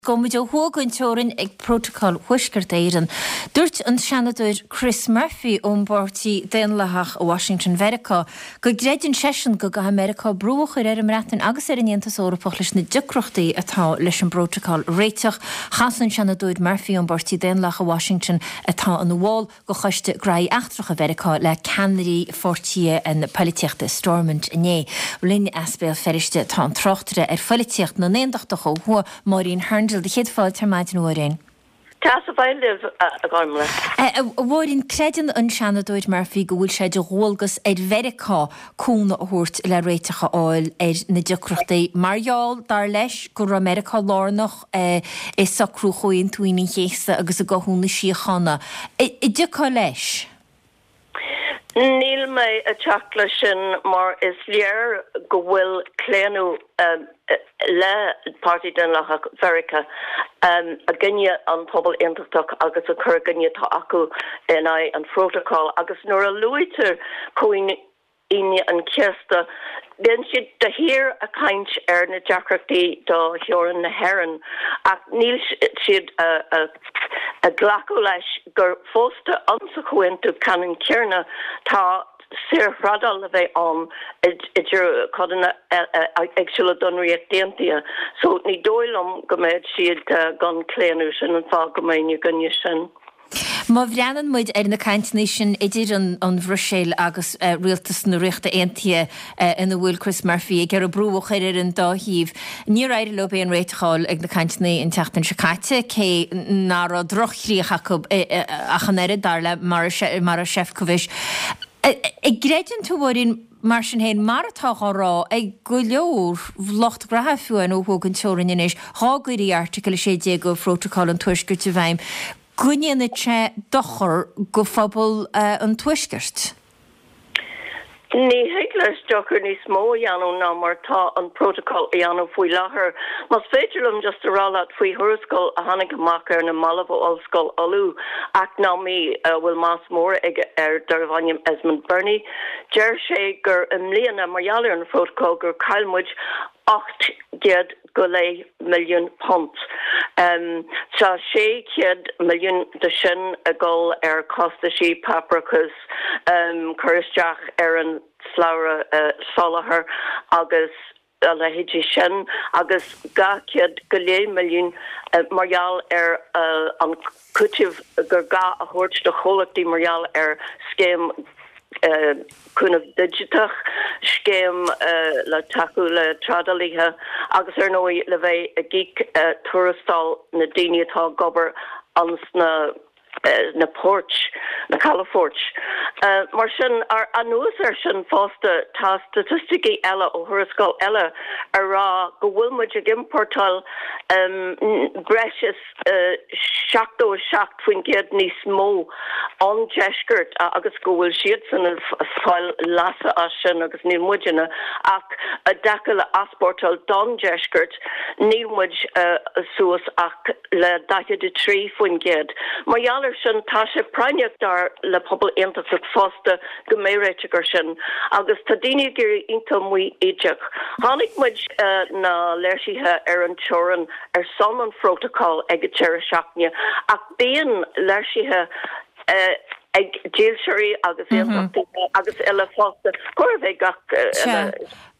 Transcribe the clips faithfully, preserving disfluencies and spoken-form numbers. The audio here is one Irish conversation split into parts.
Gomid o hógann teorin ag protocol huisgart éireann. Dúirt an seanadúir Chris Murphy ón bártaí déanlathach a Washington Verica go greideann sesin go go America brúach ar ar mreatain agus ar an Aontas Eorpach leis na dicreachtaí atá leis an protocol réiteach. Chasan seanadúir Murphy ón bártaí déanlach a Washington atá an bháil go chuiste graí achtrach a Verica le canairí fortí an políteachta Stormont inné. Linn Aspéil feriste tá an trochtere ar políteacht na néondachtach ó hua Maureen Hearn de chéad fáil tar maidin uairén. Tá sa bhaid libh a gáimla. Bhórin credan an seanadúir Murphy go bhfuil sé de ghóilgus ar Verica cúna a thuirt le réiteacha áil ar na dicreachtaí. Margheall dar leis gur America lárnach is sacrú chuoin tuoine chéasta agus a gothúna síochanna. I dicá leis? Níl mé a teachla sin mar is léir go bhfuil cléanú um, le Party Déanlach Verica um, a gnne an pobl intachtach agus a chur gnne tá acu in an protocol agus nuair a luítear chuoin ine an ceasta den siad de hir a kaint ar na deacrachtaí do Heoran na Heran ach níl siad a, a, a glaco leis gur fósta ansa chuintú canan cearna tá sir radal le bheith an idir codanna agsúla donraíocht déantaithe so ní dóilm go méid siad gan cléanú sin an fá go méine gunne sin. Má bhreanan muid ar na caintní sin idir an, an bhriséil agus uh, rialtas na riachta aontaithe uh, ina bhfuil Chris Murphy ag ar a brúach ar an dáhíomh. Ní raid le bé an réiteáil ag na caintní in teachtain Chicaite cé ná a drochríoch acu achan air darla mar a Shefcovish. Ag greideann tú bhórin mar sin héin mar atá rá ag go leor locht grathúin ó thugann teorin inis hágurí article sé dé go protocol an tuisgurt a bhaim. Gwynne tre dochor go phobal uh, an tuisgurt? Ní heaglas dochar ní smó anú ná mar tá an protocol i anú faoi láthair. Mas féidirlumm just a rálat faoi thuascail a tháinig amach ar na Malabo Ollscoil olú ach ná mí bhfuil más mór ag ar Darvanium Esmond Bernie. Deir sé gur an mbliana margheallar an protocol gur cailmuid acht gcéad go léi milliún pont. Um, tá sé céad milliún de sin a ggóil ar costaí papricas um, chuiristeach ar an sláire uh, solathair agus a lehéidí sin agus ga céad go léi milliún uh, margheall ar uh, an cuitimh gur ga a thuirt de cholachtaí margheall ar scéim Uh, kunna digitach scéim uh, le taú le tradalithe agus ar nói le bheith a geek uh, tuarastal na daine atá gobar ans na Uh, na porch, na Califorch. Uh, mar sin ar anuas ar sin fásta tá statistiki eile ó thuascail eile ar rá go bhfuil muid ag importal um, breis uh, seachtó seacht faoin gcéad níos mó an deisgurt uh, agus go bhfuil siad san fáil lasa as sin agus níl muidena ach a deacail le asportal don deisgurt níl muid uh, suas ach le daithe de trí faoin gcéad. Mar sin tá sé prainneachtar le pobl aontasach fásta go méréitegur sin agus tá daine gur ionta muoi éideach. Tháinig muid uh, na leirtithe ar an teoran ar son an protocol ag teir seachne ach bíon leirtithe uh, ag díalseirí agus mm-hmm. agus eile fásta chuir bheith gach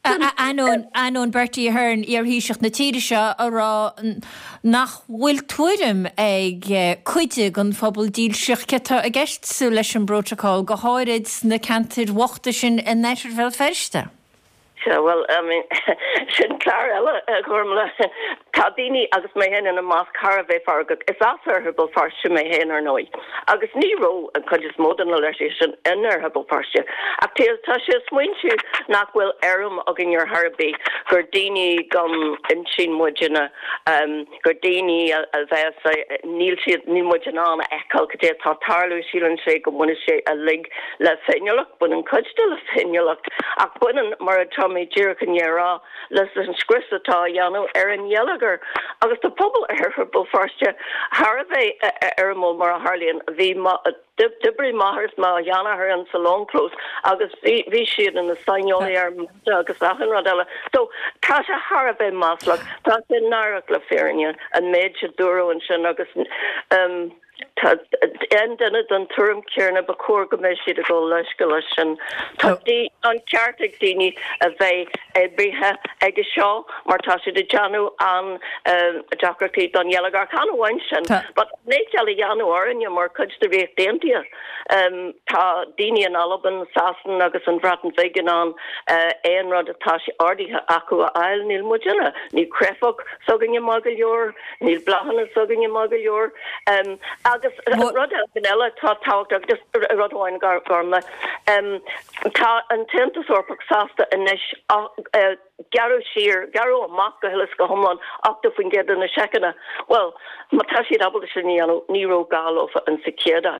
Anon anon Bertie Hearn ar híiseach na tíiri seo a rá nach bhfuil tuairim ag chuide gan phobal díalseach cetá a gceist leis an protocol go háirid na cantir wachta sin in neitir fel ferste. So, well, I mean, sin clar ela gormla cadini agus me hen in a mas carve fargag is asarhable farshe me hen or noi agus ni ro and conjus modern legislation innerhable farshe actil tasha swinchu nak will erum ogin your harbi gordini gum in chin mojina um gordini alvesa nilshi ni mojana ekal kade tatarlu shilan she go munishe a lig le fenuluk bunen kujtal fenuluk ak bunen maratom mé ddíirchan rá leis an scrisatá dhéanú ar an dhéalagar agus tá pobl ar bu farste Har bheith ar mó mar a Harlíonn bhí dibri mahars má dhéanahar an salónclós agus bhí siad in na Sainolaí ar agus achan radile. So tá se Har bheith máslach tá sé náach le féine an méid se dúró an sin agus um, Tá endenne an term cearna ba cuar go mééis siad a go leis go lei sin. Tá an ceartach daoine a bheith é brithe aige seo mar tá si de Janú an deachtartaí don dhéalagar canhhain sin, but néteala Januáin mar chud de réh déantia. Tá daine an Alban Sasan agus an Bratan Vigan an éon rud atá sé ordaithe acu a eil níl muidirna, ní crefach sogan mágal leor, níl blahanna sogan mágal leor. Agus rud vanilla tá tácht agus rudháin gar garma tá an tentasúpach sásta inis garú sir garú amach go hilas go thomlan achta faoin gead na secana. Well, má tá siad abal sin ní níró gáalofa an sa céada.